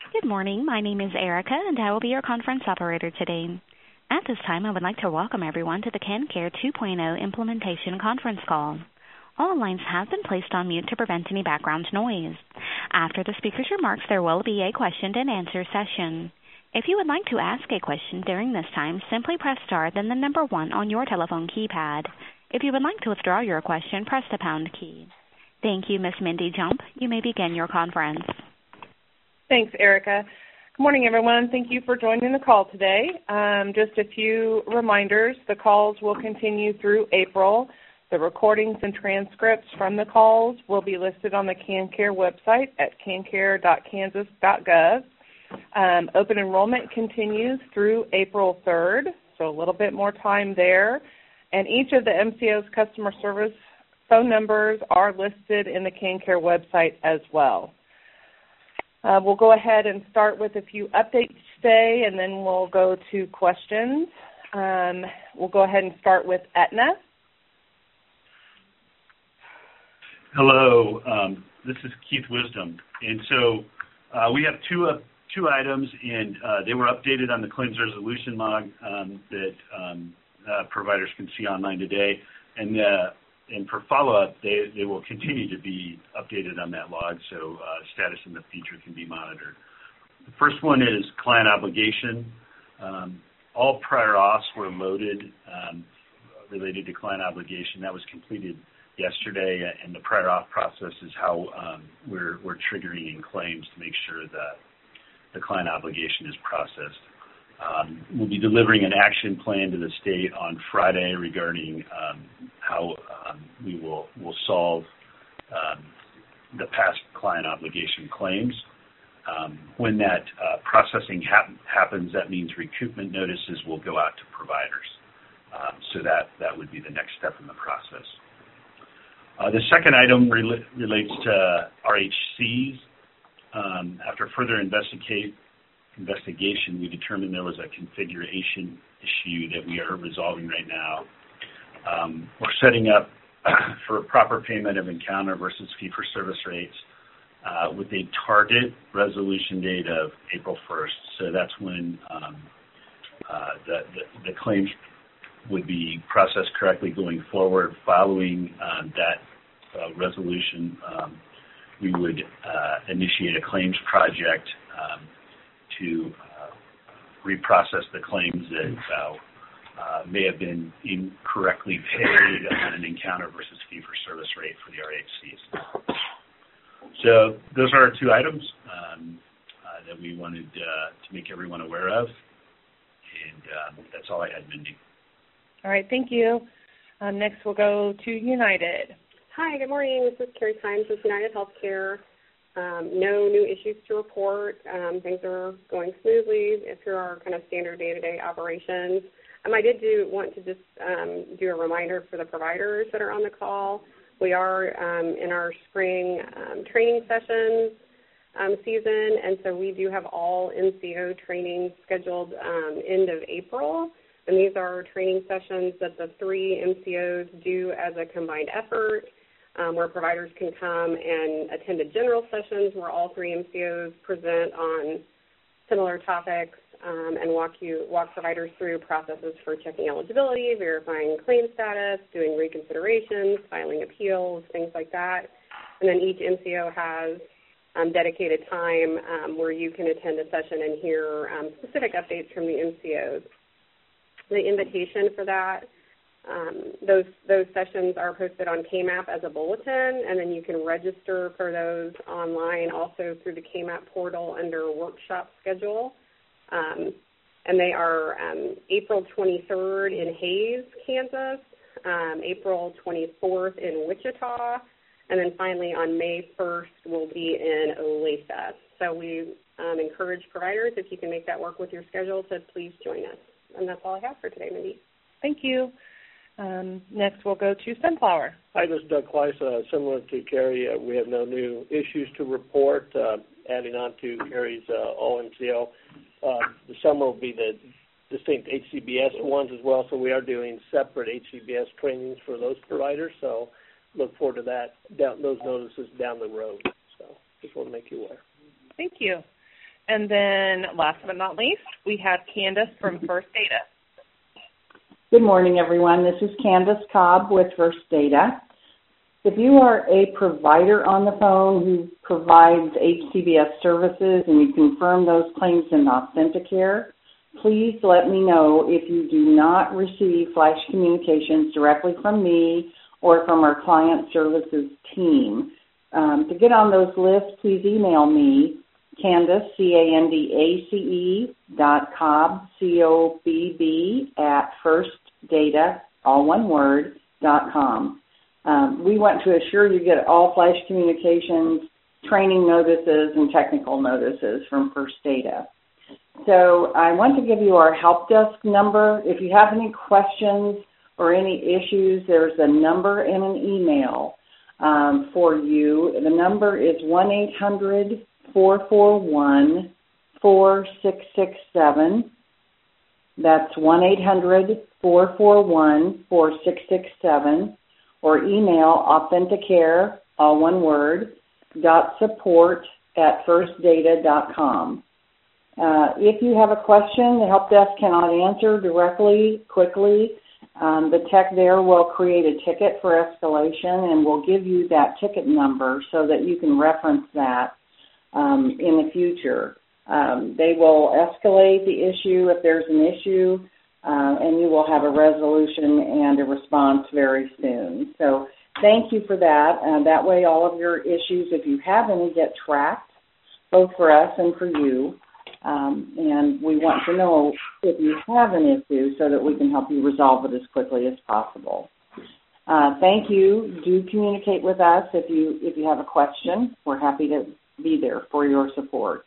Good morning. My name is Erica, and I will be your conference operator today. At this time, I would like to welcome everyone to the KanCare 2.0 Implementation Conference Call. All lines have been placed on mute to prevent any background noise. After the speaker's remarks, there will be a question-and-answer session. If you would like to ask a question during this time, simply press star, then the number 1 on your telephone keypad. If you would like to withdraw your question, press the pound key. Thank you, Ms. Mindy Jump. You may begin your conference. Thanks, Erica. Good morning, everyone. Thank you for joining the call today. Just a few reminders. The calls will continue through April. The recordings and transcripts from the calls will be listed on the KanCare website at kancare.kansas.gov. Open enrollment continues through April 3rd, so a little bit more time there. And each of the MCO's customer service phone numbers are listed in the KanCare website as well. We'll go ahead and start with a few updates today, and then we'll go to questions. We'll go ahead and start with Aetna. Hello, this is Keith Wisdom. And so we have two items, and they were updated on the claims resolution log that providers can see online today. And for follow-up, they will continue to be updated on that log, so status in the future can be monitored. The first one is client obligation. All prior auths were loaded related to client obligation. That was completed yesterday, and the prior auth process is how we're triggering in claims to make sure that the client obligation is processed. We'll be delivering an action plan to the state on Friday regarding how we will solve the past client obligation claims. When that processing happens, that means recoupment notices will go out to providers. So that would be the next step in the process. The second item relates to RHCs. After further investigation, we determined there was a configuration issue that we are resolving right now. We're setting up for a proper payment of encounter versus fee-for-service rates with a target resolution date of April 1st. So that's when the claims would be processed correctly going forward. Following that resolution, we would initiate a claims project to reprocess the claims that may have been incorrectly paid on an encounter versus fee-for-service rate for the RHCs. So those are our two items that we wanted to make everyone aware of, and that's all I had, Mindy. All right, thank you. Next we'll go to United. Hi, good morning. This is Carrie Symes with United Healthcare. No new issues to report. Things are going smoothly through our kind of standard day-to-day operations. I did want to just do a reminder for the providers that are on the call. We are in our spring training sessions season, and so we do have all MCO training scheduled end of April. And these are training sessions that the 3 MCOs do as a combined effort, where providers can come and attend a general sessions where all 3 MCOs present on similar topics and walk providers through processes for checking eligibility, verifying claim status, doing reconsiderations, filing appeals, things like that. And then each MCO has dedicated time where you can attend a session and hear specific updates from the MCOs. The invitation for that, those sessions are posted on KMAP as a bulletin, and then you can register for those online also through the KMAP portal under workshop schedule. And they are April 23rd in Hays, Kansas, April 24th in Wichita, and then finally on May 1st will be in Olathe. So we encourage providers, if you can make that work with your schedule, to please join us. And that's all I have for today, Mindy. Thank you. Next we'll go to Sunflower. Hi, this is Doug Kleiss. Similar to Carrie, we have no new issues to report. Adding on to Carrie's all-MCO, the summer will be the distinct HCBS ones as well, so we are doing separate HCBS trainings for those providers, so look forward to those notices down the road. So just want to make you aware. Thank you. And then last but not least, we have Candace from First Data. Good morning, everyone. This is Candace Cobb with First Data. If you are a provider on the phone who provides HCBS services and you confirm those claims in Authenticare, please let me know if you do not receive flash communications directly from me or from our client services team. To get on those lists, please email me, Candace, C-A-N-D-A-C-E, .cobb, C-O-B-B, at firstdata, all one word, .com. We want to assure you get all flash communications, training notices, and technical notices from First Data. So I want to give you our help desk number. If you have any questions or any issues, there's a number and an email for you. The number is 1-800-441-4667. That's 1-800-441-4667. Or email Authenticare, all one word, .support@firstdata.com. If you have a question the help desk cannot answer directly, quickly, the tech there will create a ticket for escalation and will give you that ticket number so that you can reference that in the future. They will escalate the issue if there's an issue, and you will have a resolution and a response very soon. So thank you for that. That way all of your issues, if you have any, get tracked, both for us and for you. And we want to know if you have an issue so that we can help you resolve it as quickly as possible. Thank you. Do communicate with us if you have a question. We're happy to be there for your support.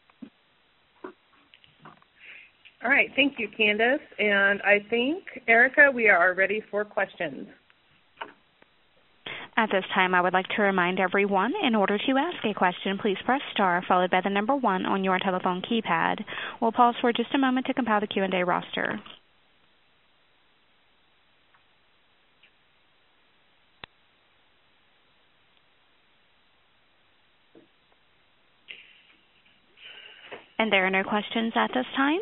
All right, thank you, Candace. And I think, Erica, we are ready for questions. At this time, I would like to remind everyone, in order to ask a question, please press star followed by the number 1 on your telephone keypad. We'll pause for just a moment to compile the Q&A roster. And there are no questions at this time.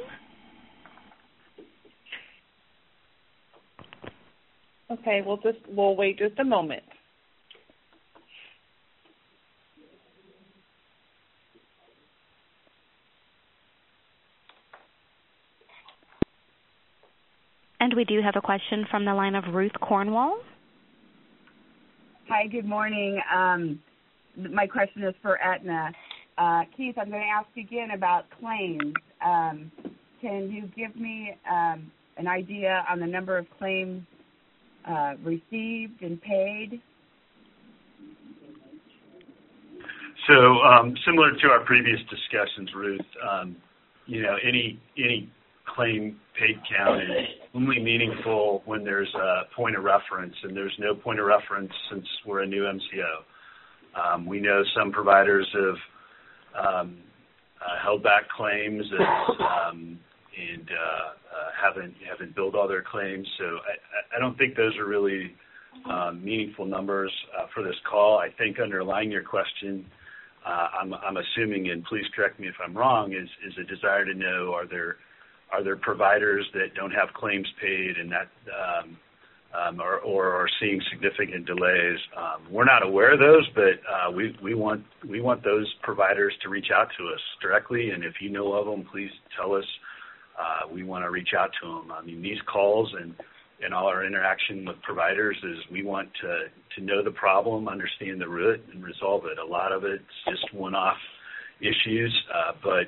Okay, we'll wait just a moment. And we do have a question from the line of Ruth Cornwall. Hi, good morning. My question is for Aetna. Keith, I'm going to ask again about claims. Can you give me an idea on the number of claims received and paid? So similar to our previous discussions, Ruth, any claim paid count is only meaningful when there's a point of reference, and there's no point of reference since we're a new MCO. We know some providers have held back claims and haven't billed all their claims. So I don't think those are really meaningful numbers for this call. I think underlying your question, I'm assuming, and please correct me if I'm wrong, is a desire to know are there providers that don't have claims paid and that or are seeing significant delays. We're not aware of those, but we want those providers to reach out to us directly, and if you know of them, please tell us. We want to reach out to them. I mean, these calls and all our interaction with providers is we want to know the problem, understand the root, and resolve it. A lot of it's just one-off issues, but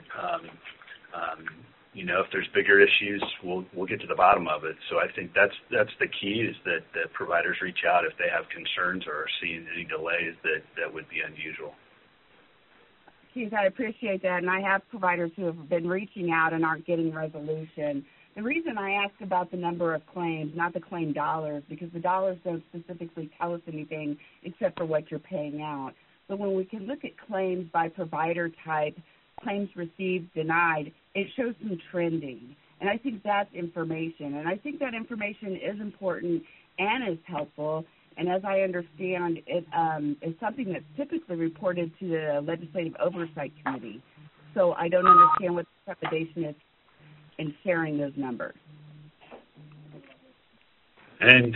if there's bigger issues, we'll get to the bottom of it. So I think that's the key, is that providers reach out if they have concerns or are seeing any delays that would be unusual. Keith, I appreciate that, and I have providers who have been reaching out and aren't getting resolution. The reason I ask about the number of claims, not the claim dollars, because the dollars don't specifically tell us anything except for what you're paying out. But when we can look at claims by provider type, claims received, denied, it shows some trending. And I think that's information. And I think that information is important and is helpful. And as I understand, it is something that's typically reported to the Legislative Oversight Committee. So I don't understand what the trepidation is in sharing those numbers. And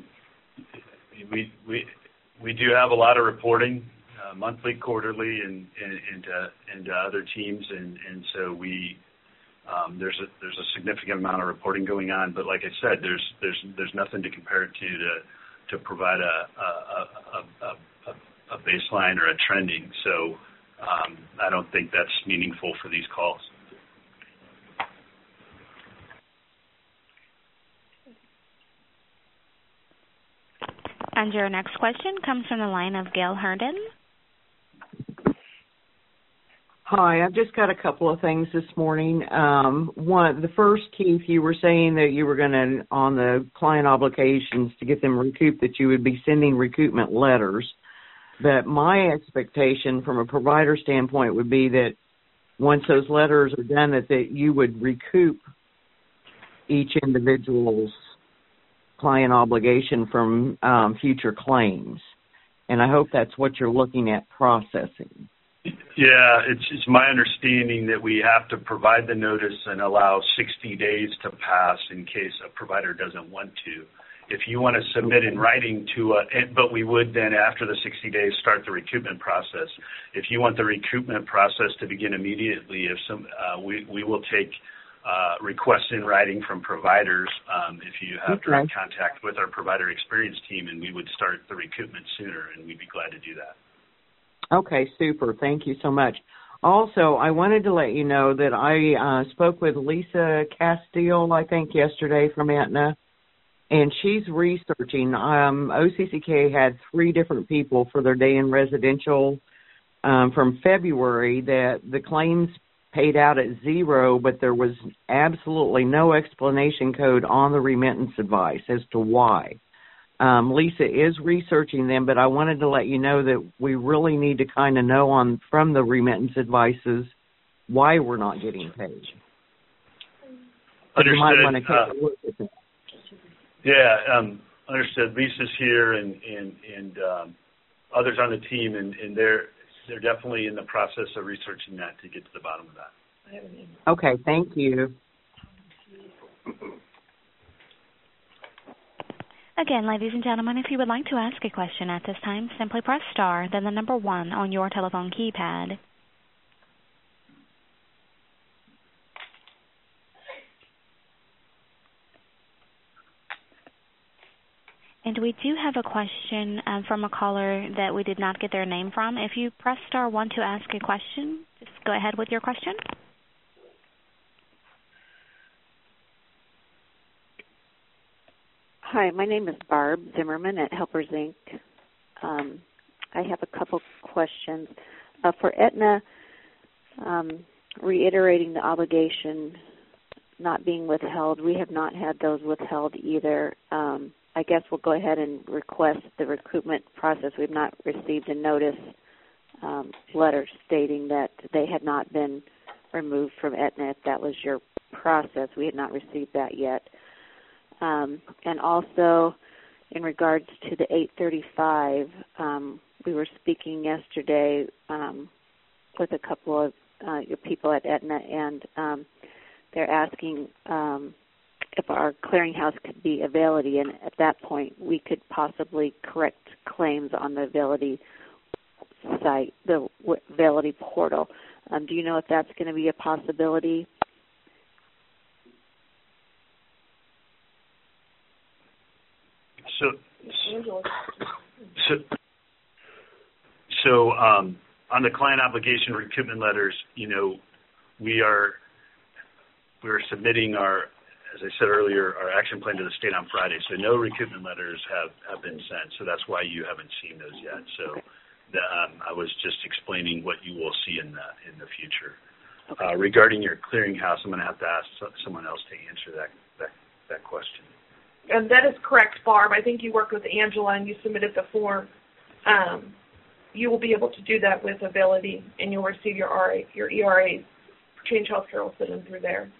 we do have a lot of reporting, monthly, quarterly, and other teams, and so we there's a significant amount of reporting going on. But like I said, there's nothing to compare it to provide a baseline or a trending. So I don't think that's meaningful for these calls. And your next question comes from the line of Gail Herndon. Hi, I've just got a couple of things this morning. The first, Keith, you were saying that you were going to, on the client obligations to get them recouped, that you would be sending recoupment letters. But my expectation from a provider standpoint would be that once those letters are done, that you would recoup each individual's client obligation from future claims. And I hope that's what you're looking at processing. Yeah, it's my understanding that we have to provide the notice and allow 60 days to pass in case a provider doesn't want to. If you want to submit in writing but we would then, after the 60 days, start the recoupment process. If you want the recoupment process to begin immediately, we will take requests in writing from providers if you have direct contact with our provider experience team, and we would start the recoupment sooner, and we'd be glad to do that. Okay, super. Thank you so much. Also, I wanted to let you know that I spoke with Lisa Castile, I think, yesterday from Aetna, and she's researching. OCCK had 3 different people for their day in residential from February that the claims paid out at 0, but there was absolutely no explanation code on the remittance advice as to why. Lisa is researching them, but I wanted to let you know that we really need to kind of know from the remittance advices why we're not getting paid. Understood. You might want to take a look at that. Yeah, understood. Lisa's here and others on the team, and they're definitely in the process of researching that to get to the bottom of that. Okay, thank you. Again, ladies and gentlemen, if you would like to ask a question at this time, simply press star, then the number 1 on your telephone keypad. And we do have a question from a caller that we did not get their name from. If you press star 1 to ask a question, just go ahead with your question. Hi, my name is Barb Zimmerman at Helpers, Inc. I have a couple questions. For Aetna, reiterating the obligation not being withheld, we have not had those withheld either. I guess we'll go ahead and request the recoupment process. We've not received a notice letter stating that they had not been removed from Aetna. If that was your process, we had not received that yet. And also, in regards to the 835, we were speaking yesterday with a couple of your people at Aetna, and they're asking if our clearinghouse could be Availity, and at that point we could possibly correct claims on the Availity site, the Availity portal. Do you know if that's going to be a possibility? So on the client obligation recoupment letters, we're submitting as I said earlier, our action plan to the state on Friday. So no recoupment letters have been sent. So that's why you haven't seen those yet. So I was just explaining what you will see in the future. Okay. Regarding your clearinghouse, I'm going to have to ask someone else to answer that question. And that is correct, Barb. I think you worked with Angela and you submitted the form. You will be able to do that with Availity, and you'll receive your ERA. Change Healthcare will send them through there,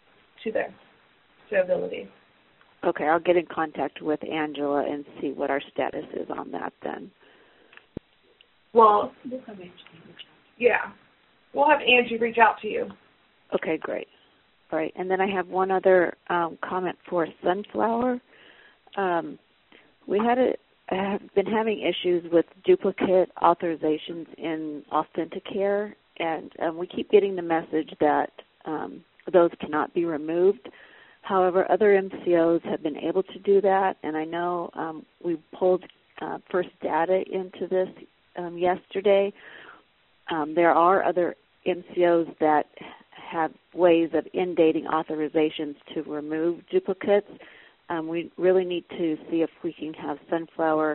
to Availity. Okay, I'll get in contact with Angela and see what our status is on that then. Well, yeah. We'll have Angie reach out to you. Okay, great. All right, and then I have one other comment for Sunflower. We have been having issues with duplicate authorizations in Authenticare, and we keep getting the message that those cannot be removed. However, other MCOs have been able to do that, and I know we pulled First Data into this yesterday. There are other MCOs that have ways of indating authorizations to remove duplicates. We really need to see if we can have Sunflower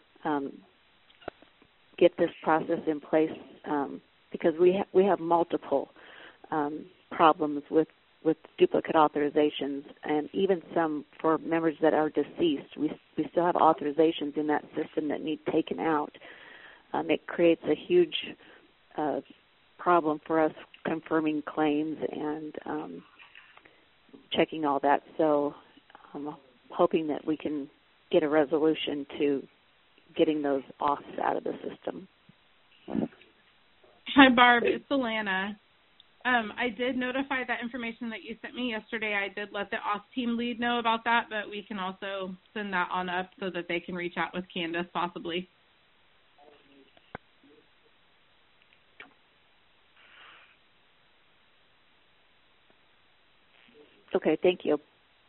get this process in place because we have multiple problems with duplicate authorizations, and even some for members that are deceased. We still have authorizations in that system that need taken out. It creates a huge problem for us confirming claims and checking all that. So I'm hoping that we can get a resolution to getting those offs out of the system. Hi, Barb. It's Alana. I did notify that information that you sent me yesterday. I did let the OS team lead know about that, but we can also send that on up so that they can reach out with Candace possibly. Okay, thank you.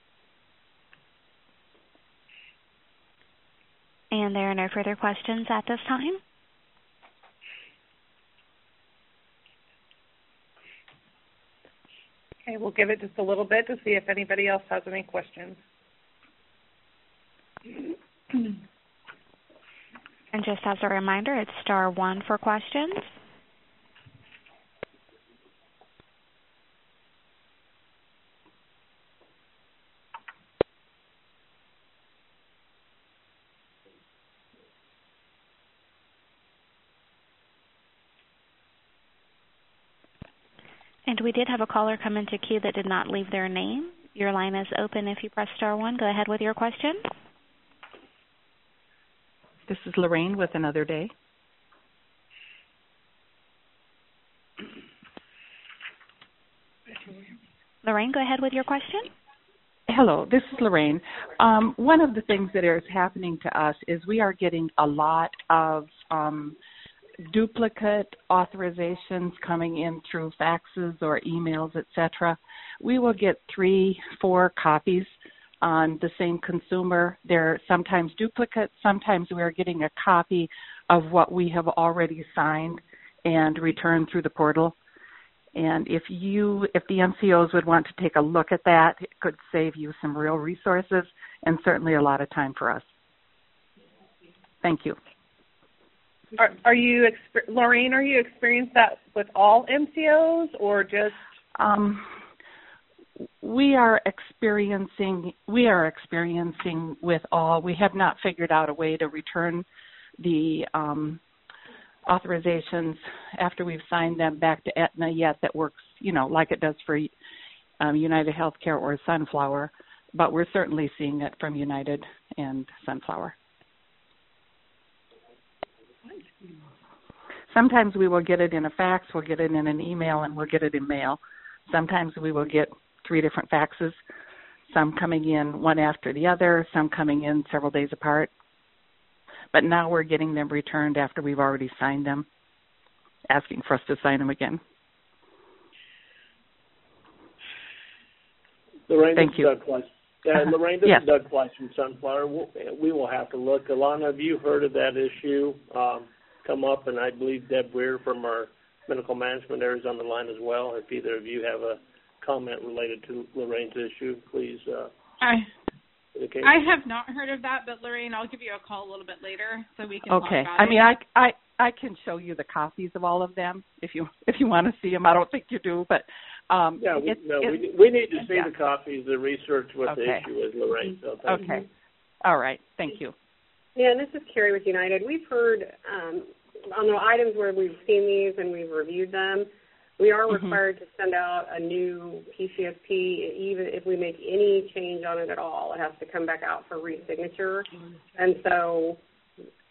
And there are no further questions at this time. Okay, we'll give it just a little bit to see if anybody else has any questions. And just as a reminder, it's *1 for questions. And we did have a caller come into queue that did not leave their name. Your line is open if you press *1. Go ahead with your question. This is Lorraine with Another Day. Lorraine, go ahead with your question. Hello, this is Lorraine. One of the things that is happening to us is we are getting a lot of duplicate authorizations coming in through faxes or emails, etc. We will get 3-4 copies on the same consumer. They're sometimes duplicates. Sometimes we are getting a copy of what we have already signed and returned through the portal. And if the MCOs would want to take a look at that, it could save you some real resources and certainly a lot of time for us. Thank you. Are you, Lorraine, are you experiencing that with all MCOs or just? We are experiencing with all. We have not figured out a way to return the authorizations after we've signed them back to Aetna yet that works, like it does for United Healthcare or Sunflower, but we're certainly seeing it from United and Sunflower. Sometimes we will get it in a fax, we'll get it in an email, and we'll get it in mail. Sometimes we will get 3 different faxes, some coming in one after the other, some coming in several days apart. But now we're getting them returned after we've already signed them, asking for us to sign them again. Lorraine, thank you. Doug Fleiss. Lorraine, this is Doug Fleiss from Sunflower. We will have to look. Alana, have you heard of that issue come up? And I believe Deb Weir from our medical management area is on the line as well. If either of you have a comment related to Lorraine's issue, please. I have not heard of that, but Lorraine, I'll give you a call a little bit later so we can talk about it. I mean, I can show you the copies of all of them if you want to see them. I don't think you do, but we need to see the copies to research what the issue is, Lorraine. So thank you. All right. Thank you. Yeah, and this is Carrie with United. We've heard on the items where we've seen these and we've reviewed them, we are required to send out a new PCSP. Even if we make any change on it at all, it has to come back out for re-signature. And so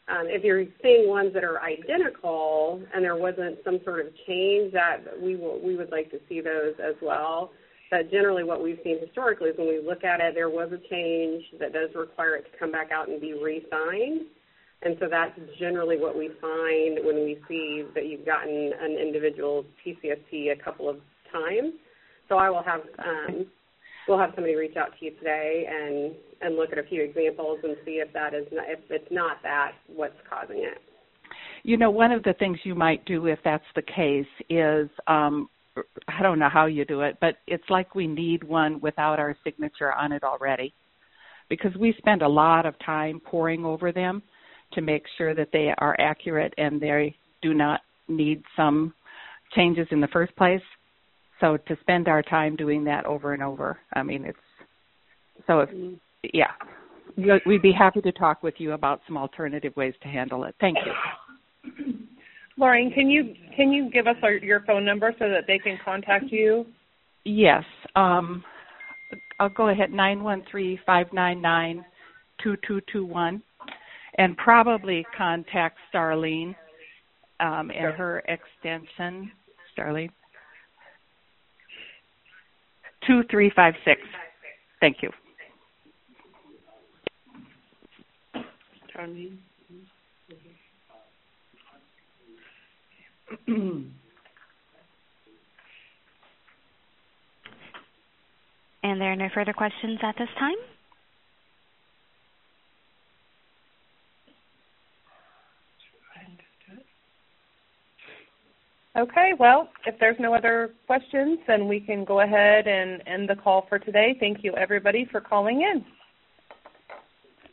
If you're seeing ones that are identical and there wasn't some sort of change, that we would like to see those as well. But generally what we've seen historically is when we look at it, there was a change that does require it to come back out and be re-signed. And so that's generally what we find when we see that you've gotten an individual PCSP a couple of times. So I will have we'll have somebody reach out to you today and look at a few examples and see if that is if it's not that, what's causing it. You know, one of the things you might do if that's the case is I don't know how you do it, but it's like we need one without our signature on it already, because we spend a lot of time poring over them to make sure that they are accurate and they do not need some changes in the first place. So to spend our time doing that over and over, I mean, it's so if, yeah, we'd be happy to talk with you about some alternative ways to handle it. Thank you. Lauren, can you give us your phone number so that they can contact you? Yes. I'll go ahead, 913-599-2221, and probably contact Starlene and her extension, Starlene, 2356. Thank you. Starlene. And there are no further questions at this time? Okay, well, if there's no other questions, then we can go ahead and end the call for today. Thank you, everybody, for calling in.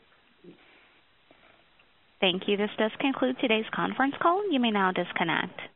Thank you. This does conclude today's conference call. You may now disconnect.